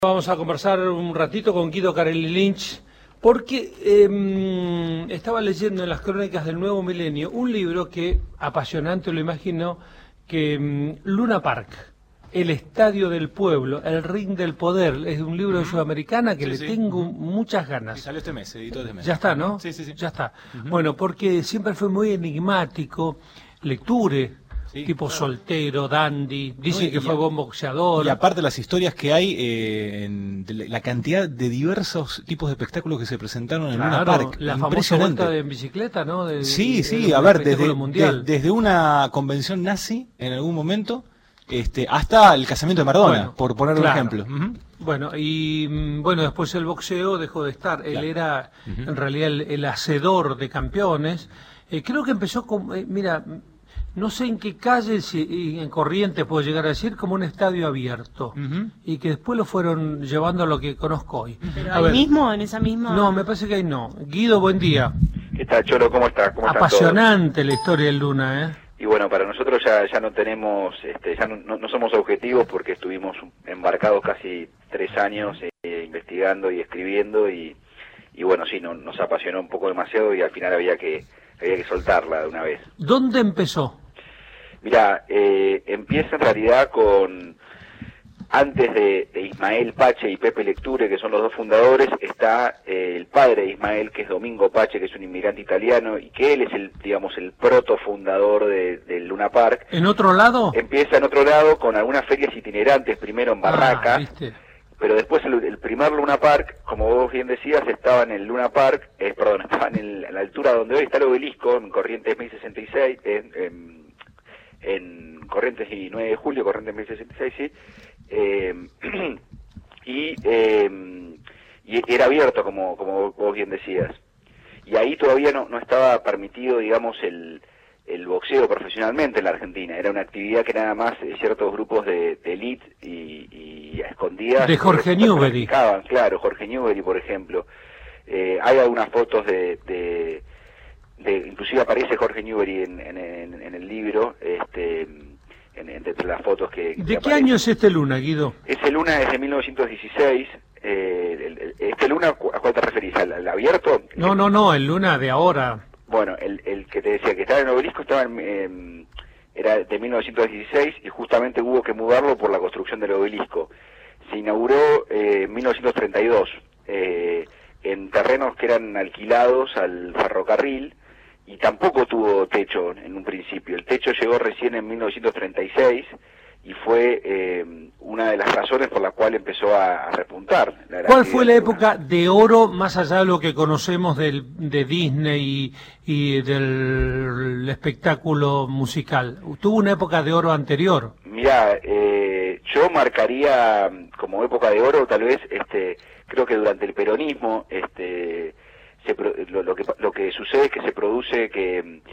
Vamos a conversar un ratito con Guido Carelli Lynch, porque estaba leyendo en las crónicas del Nuevo Milenio un libro que, apasionante lo imagino, que Luna Park, el estadio del pueblo, el ring del poder, es un libro de Sudamericana que tengo muchas ganas. Y salió este mes, editó este mes. Ya está, ¿no? Sí. Ya está. Bueno, porque siempre fue muy enigmático, lecture. Sí, Tipo claro. Soltero, dandy, dicen que fue buen boxeador. Y aparte las historias que hay, de la cantidad de diversos tipos de espectáculos que se presentaron en Luna Park. La famosa vuelta en bicicleta, ¿no? Sí, a ver, desde una convención nazi en algún momento, hasta el casamiento de Maradona, por poner un ejemplo. Bueno, y después el boxeo dejó de estar. Él era en realidad el hacedor de campeones. Creo que empezó con, no sé en qué calle, si en Corrientes puedo llegar a decir, como un estadio abierto. Y que después lo fueron llevando a lo que conozco hoy. ¿Pero ahí mismo, en esa misma...? No, me parece que ahí no. Guido, buen día. ¿Qué tal, Cholo? ¿Cómo estás? Apasionante la historia del Luna, ¿eh? Y bueno, para nosotros ya no tenemos, ya no somos objetivos porque estuvimos embarcados casi 3 años investigando y escribiendo y bueno, sí, nos apasionó un poco demasiado y al final había que soltarla de una vez. ¿Dónde empezó? Mirá, empieza en realidad antes de Ismael Pache y Pepe Lecture, que son los dos fundadores, está el padre de Ismael, que es Domingo Pache, que es un inmigrante italiano, y que él es el proto fundador del Luna Park. ¿En otro lado? Empieza en otro lado con algunas ferias itinerantes, primero en Barraca, pero después el primer Luna Park, como vos bien decías, estaba en el Luna Park, estaba en la altura donde hoy está el obelisco, en Corrientes 1066, en Corrientes y 9 de julio, Corrientes 1066, sí. Y era abierto, como vos bien decías. Y ahí todavía no estaba permitido, digamos, el boxeo profesionalmente en la Argentina. Era una actividad que nada más ciertos grupos de elite y a escondidas... De Jorge Newbery. Claro, Jorge Newbery, por ejemplo. Hay algunas fotos inclusive aparece Jorge Newbery en el libro, entre las fotos que ¿De qué año es este Luna, Guido? Ese Luna es de 1916. ¿Este Luna a cuál te referís? ¿Al abierto? No, el Luna de ahora. Bueno, el que te decía que estaba en el obelisco era de 1916 y justamente hubo que mudarlo por la construcción del obelisco. Se inauguró en 1932 en terrenos que eran alquilados al ferrocarril y tampoco tuvo techo en un principio. El techo llegó recién en 1936 y fue una de las razones por la cual empezó a repuntar. ¿Cuál fue la época de oro, más allá de lo que conocemos de Disney y del espectáculo musical? ¿Tuvo una época de oro anterior? Mirá, yo marcaría como época de oro tal vez, creo que durante el peronismo, lo que sucede es que se produce que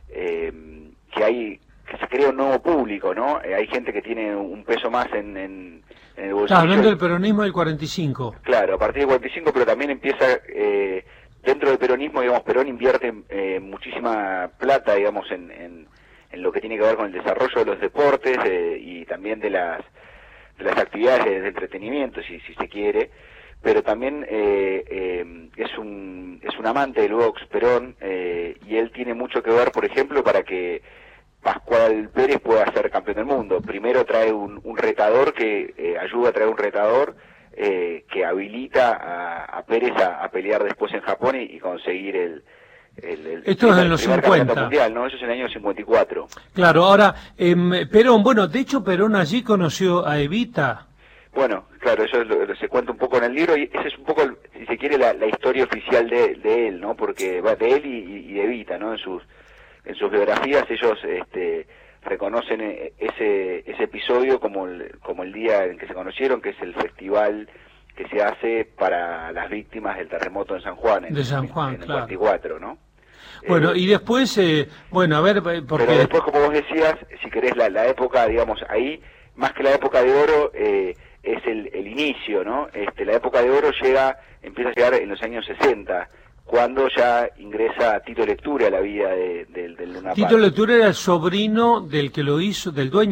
se crea un nuevo público, ¿no? Hay gente que tiene un peso más en el bolsillo. Hablando del peronismo del 45. Claro, a partir del 45, pero también empieza, dentro del peronismo, digamos, Perón invierte muchísima plata, digamos, en lo que tiene que ver con el desarrollo de los deportes y también de las actividades de entretenimiento, si se quiere. Pero también es un amante del box, Perón, y él tiene mucho que ver, por ejemplo, para que Pascual Pérez pueda ser campeón del mundo. Primero trae un retador que ayuda a traer un retador que habilita a Pérez a pelear después en Japón y conseguir el Esto es en los 50. Mundial, ¿no? Eso es en el año 54. Claro, ahora, Perón, de hecho Perón allí conoció a Evita. Bueno, claro, eso se cuenta un poco en el libro y ese es un poco, si se quiere, la historia oficial de él, ¿no? Porque va de él y de Evita, ¿no? En sus biografías ellos reconocen ese episodio como el día en que se conocieron, que es el festival que se hace para las víctimas del terremoto en San Juan, en el 54, ¿no? Bueno, y después, a ver, porque... Pero después, como vos decías, si querés la época, digamos, ahí, más que la época de oro, es el inicio, ¿no? La época de oro empieza a llegar en los años 60, cuando ya ingresa Tito Lecture a la vida del Luna Park. Tito Lecture era el sobrino del que lo hizo, del dueño.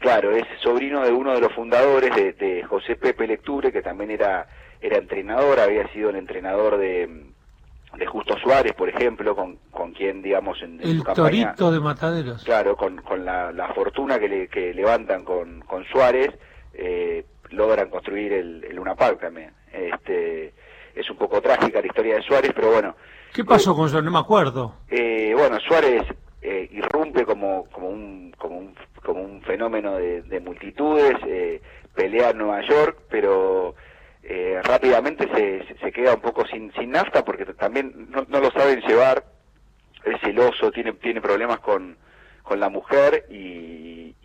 Claro, es sobrino de uno de los fundadores de José Pepe Lecture, que también era entrenador, había sido el entrenador de Justo Suárez, por ejemplo, con quien, digamos, en el su campaña, Torito de Mataderos. Claro, con la fortuna que levantan con Suárez, logran construir el Luna Park también. Es un poco trágica la historia de Suárez, pero bueno. ¿Qué pasó con Suárez? No me acuerdo. Bueno, Suárez irrumpe como un fenómeno de multitudes, pelea en Nueva York, pero rápidamente se queda un poco sin nafta porque también no lo saben llevar, es celoso, tiene problemas con la mujer y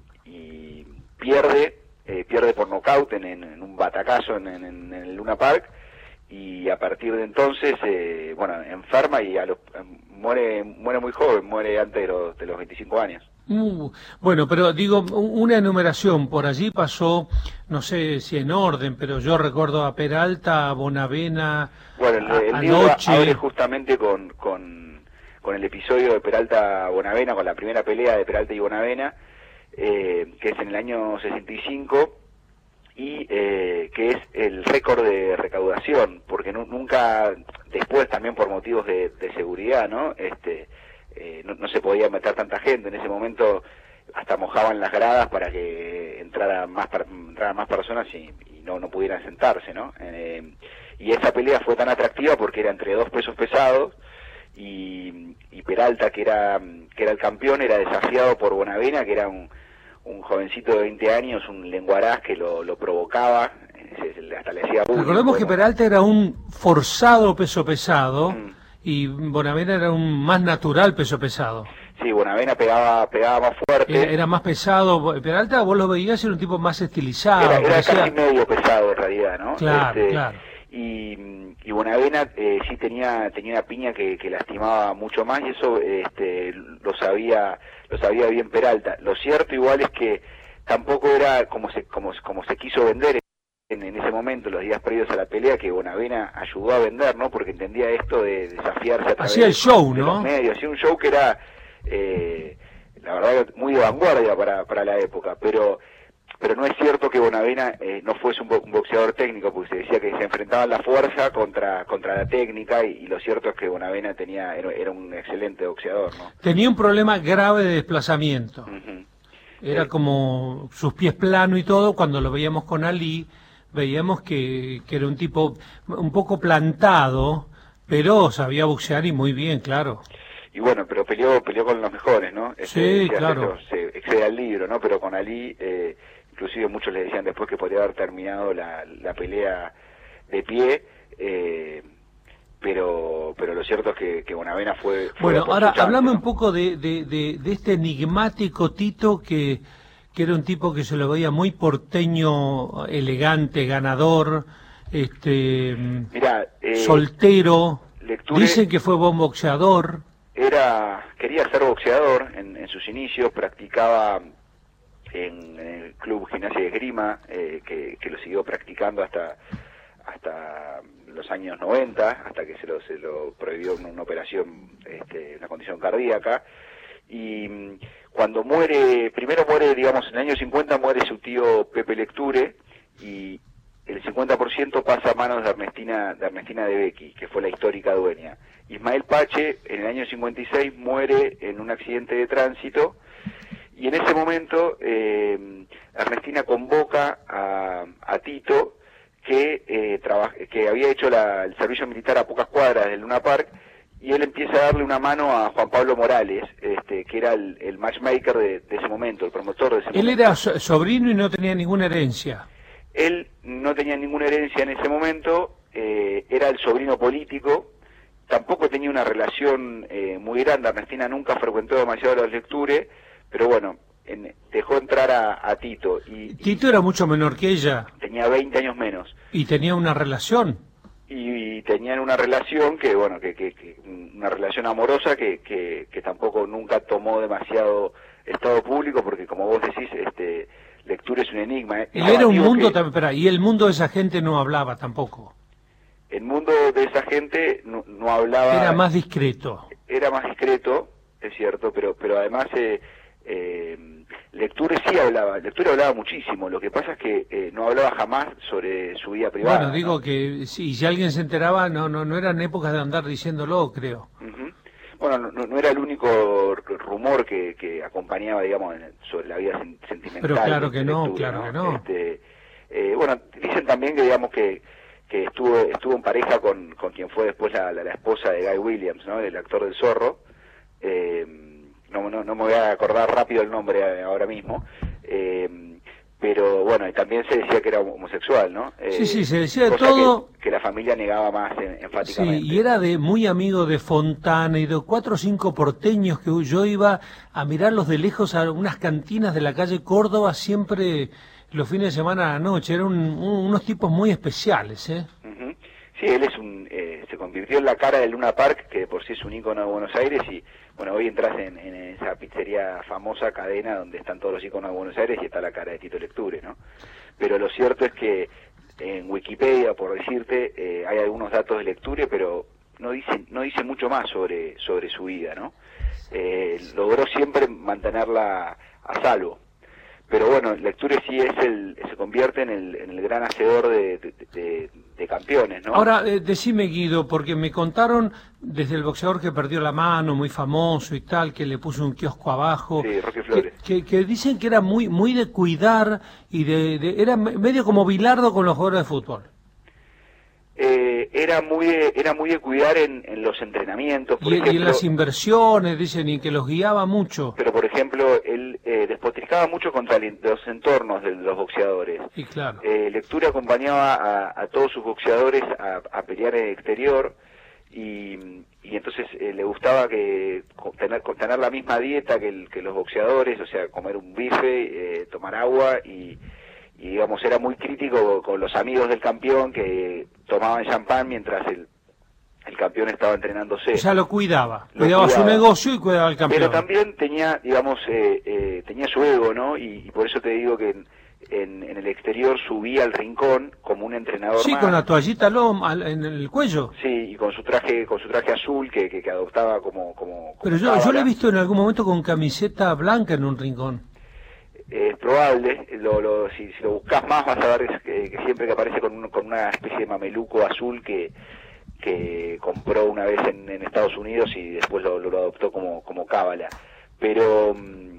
pierde por nocaut en un batacazo en el Luna Park, y a partir de entonces enferma y muere muy joven, muere antes de los 25 años. Bueno, pero digo, una enumeración, por allí pasó, no sé si en orden, pero yo recuerdo a Peralta, a Bonavena, bueno, el libro abre justamente con el episodio de Peralta Bonavena, con la primera pelea de Peralta y Bonavena, que es en el año 65, y que es el récord de recaudación, porque nunca, después también por motivos de seguridad, ¿no? No se podía meter tanta gente. En ese momento hasta mojaban las gradas para que entraran más personas y no pudieran sentarse, ¿no? Y esa pelea fue tan atractiva porque era entre dos pesos pesados, y Peralta, que era el campeón, era desafiado por Bonavena, que era un jovencito de 20 años, un lenguaraz que lo provocaba, hasta le hacía bullying. Recordemos que Peralta era un forzado peso pesado, y Bonavena era un más natural peso pesado. Sí, Bonavena pegaba más fuerte. Era más pesado. Peralta, vos lo veías, era un tipo más estilizado. Era casi medio pesado en realidad, ¿no? Claro, claro. Y Bonavena sí tenía una piña que lastimaba mucho más, y eso lo sabía bien Peralta. Lo cierto igual es que tampoco era como se quiso vender en ese momento, los días previos a la pelea, que Bonavena ayudó a vender, ¿no? Porque entendía esto de desafiarse a través hacía el show, de ¿no? Los medios. Hacía un show que era, la verdad, muy de vanguardia para la época, pero no es cierto que Bonavena no fuese un boxeador técnico, porque se decía que se enfrentaban la fuerza contra la técnica, y lo cierto es que Bonavena era un excelente boxeador, ¿no? Tenía un problema grave de desplazamiento. Era como sus pies planos y todo. Cuando lo veíamos con Ali, veíamos que era un tipo un poco plantado, pero sabía boxear y muy bien, claro. Y bueno, pero peleó con los mejores, ¿no? Sí, claro. Se excede al libro, ¿no? Pero con Ali, inclusive muchos le decían después que podría haber terminado la pelea de pie, pero lo cierto es que Bonavena fue bueno, ahora hablame, ¿no?, un poco de este enigmático Tito, que era un tipo que se lo veía muy porteño, elegante, ganador, soltero. Lecture, dicen que fue buen boxeador. Quería ser boxeador en sus inicios, practicaba en el club Gimnasia de Esgrima, que lo siguió practicando hasta los años 90, hasta que se lo prohibió una operación, una condición cardíaca. Y cuando primero muere, digamos, en el año 50 muere su tío Pepe Lecture, y el 50% pasa a manos de Ernestina de Becchi, que fue la histórica dueña. Ismael Pache, en el año 56, muere en un accidente de tránsito, y en ese momento Ernestina convoca a Tito, que había hecho el servicio militar a pocas cuadras del Luna Park, y él empieza a darle una mano a Juan Pablo Morales, que era el matchmaker de ese momento, el promotor de ese momento. Él era sobrino y no tenía ninguna herencia. Él no tenía ninguna herencia en ese momento, era el sobrino político, tampoco tenía una relación muy grande. Ernestina nunca frecuentó demasiado los Lecture, pero bueno, dejó entrar a Tito. Tito era mucho menor que ella. Tenía 20 años menos. ¿Y tenía una relación? Y tenían una relación que una relación amorosa que tampoco nunca tomó demasiado estado público, porque como vos decís, Lecture es un enigma. Y era un mundo también, y el mundo de esa gente no hablaba tampoco. El mundo de esa gente no hablaba. Era más discreto. Era más discreto, es cierto, pero además Lecture hablaba muchísimo, lo que pasa es que no hablaba jamás sobre su vida privada. Bueno, digo que sí, si alguien se enteraba, no eran épocas de andar diciéndolo, creo. Uh-huh. Bueno, no era el único rumor que acompañaba, digamos, sobre la vida sentimental. Pero claro que no, Lecture, claro que no. Bueno, dicen también que, digamos, que estuvo en pareja con quien fue después la esposa de Guy Williams, ¿no? El actor del Zorro. No me voy a acordar rápido el nombre ahora mismo, pero bueno, y también se decía que era homosexual, ¿no? Sí, se decía de todo. Que la familia negaba más enfáticamente. Sí, y era muy amigo de Fontana y de 4 o 5 porteños que yo iba a mirarlos de lejos a unas cantinas de la calle Córdoba siempre los fines de semana a la noche. Eran unos tipos muy especiales, ¿eh? Uh-huh. Sí, él se convirtió en la cara del Luna Park, que por sí es un ícono de Buenos Aires, y bueno, hoy entras en esa pizzería famosa, cadena, donde están todos los íconos de Buenos Aires y está la cara de Tito Lecture, ¿no? Pero lo cierto es que en Wikipedia, por decirte, hay algunos datos de Lecture, pero no dice mucho más sobre su vida, ¿no? Logró siempre mantenerla a salvo. Pero bueno, Lecture sí se convierte en el gran hacedor de campeones, ¿no? Ahora, decime, Guido, porque me contaron desde el boxeador que perdió la mano, muy famoso y tal, que le puso un kiosco abajo. Sí, Roque Flores. Que dicen que era muy de cuidar y era medio como Bilardo con los jugadores de fútbol. Era muy de cuidar en los entrenamientos, por ejemplo, y en las inversiones, dicen, y que los guiaba mucho. Pero por ejemplo, él despotricaba mucho contra los entornos de los boxeadores. Sí, claro. Lecture acompañaba a todos sus boxeadores a pelear en el exterior, y entonces le gustaba tener la misma dieta que los boxeadores, o sea, comer un bife, tomar agua y digamos, era muy crítico con los amigos del campeón que tomaban champán mientras el campeón estaba entrenándose. O sea, lo cuidaba su negocio y cuidaba al campeón. Pero también tenía, digamos, tenía su ego, ¿no? Y por eso te digo que en el exterior subía al rincón como un entrenador sí, más. Con la toallita en el cuello. Sí, y con su traje azul que adoptaba como Pero yo lo he visto en algún momento con camiseta blanca en un rincón. Es probable, si lo buscas más vas a ver que siempre que aparece con una especie de mameluco azul que compró una vez en Estados Unidos y después lo adoptó como cábala. Pero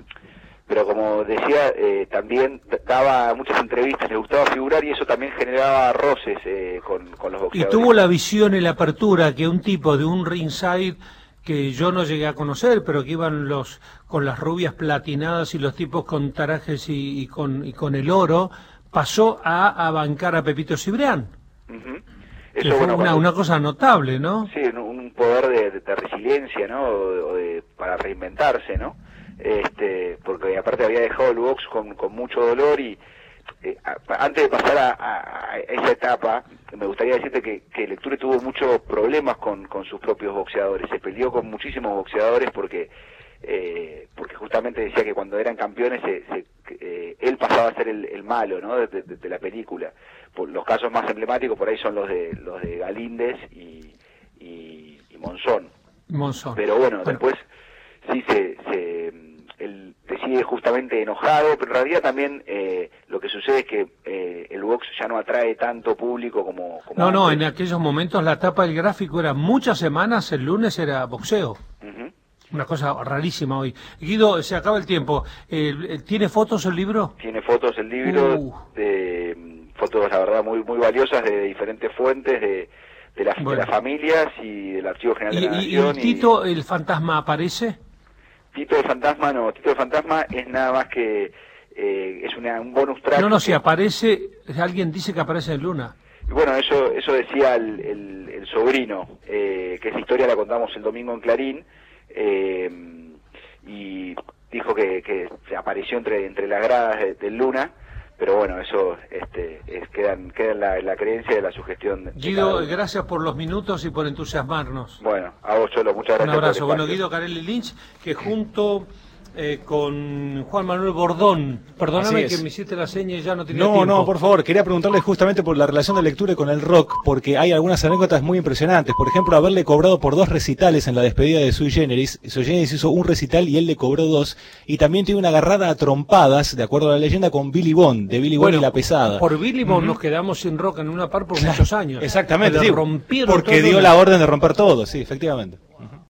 como decía, también daba muchas entrevistas, le gustaba figurar y eso también generaba roces con los boxeadores. Y tuvo la visión y la apertura que un tipo de un ringside que yo no llegué a conocer, pero que iban con las rubias platinadas y los tipos con tarajes y con el oro, pasó a bancar a Pepito Cibrián. Uh-huh. Eso fue una cosa notable, ¿no? Sí, un poder de resiliencia, ¿no? Para reinventarse, ¿no? Porque aparte había dejado el box con mucho dolor y antes de pasar a esa etapa, me gustaría decirte que Lecture tuvo muchos problemas con sus propios boxeadores. Se peleó con muchísimos boxeadores porque justamente decía que cuando eran campeones él pasaba a ser el malo, ¿no? de la película. Los casos más emblemáticos por ahí son los de Galíndez y Monzón. Pero bueno, después sí él decide justamente enojado, pero en realidad también lo que sucede es que el box ya no atrae tanto público como No, antes. en aquellos momentos la tapa del gráfico era muchas semanas, el lunes era boxeo. Uh-huh. Una cosa rarísima hoy. Guido, se acaba el tiempo. ¿Tiene fotos el libro? Tiene fotos el libro, fotos la verdad muy valiosas de diferentes fuentes, de las familias y del Archivo General de la Nación. ¿Y Tito el fantasma aparece? Tito el fantasma no, Tito el fantasma es nada más que es un bonus track. No, si aparece, alguien dice que aparece en Luna. Y bueno, eso decía el sobrino, que esa historia la contamos el domingo en Clarín, y dijo que se apareció entre las gradas del Luna, pero bueno, eso queda en la creencia de la sugestión. Guido, gracias por los minutos y por entusiasmarnos. Bueno, a vos, Cholo, muchas gracias. Un abrazo. Bueno, Guido Carelli Lynch, que junto con Juan Manuel Bordón. Perdóname que me hiciste la seña y ya no tenía tiempo. No, por favor, quería preguntarle justamente por la relación de lectura con el rock, porque hay algunas anécdotas muy impresionantes. Por ejemplo, haberle cobrado por 2 recitales en la despedida de Sui Generis. Sui Generis hizo un recital y él le cobró 2, y también tiene una agarrada a trompadas, de acuerdo a la leyenda, con Billy Bond, de Billy Bond y La Pesada. Por Billy Bond nos quedamos sin rock en una par por muchos años. Exactamente, rompieron porque dio la orden de romper todo, sí, efectivamente.